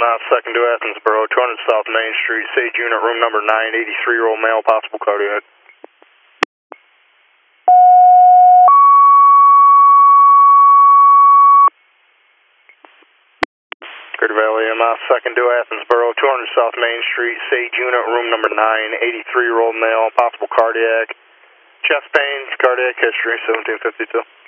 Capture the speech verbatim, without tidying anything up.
uh, second to Athensboro, two hundred South Main Street, Sage Unit, room number nine, eighty-three-year-old male, possible cardiac. Greater Valley, M S, second to Athensboro, two hundred South Main Street, Sage Unit, room number nine, eighty-three-year-old male, possible cardiac. Chest pains, cardiac history, seventeen fifty-two.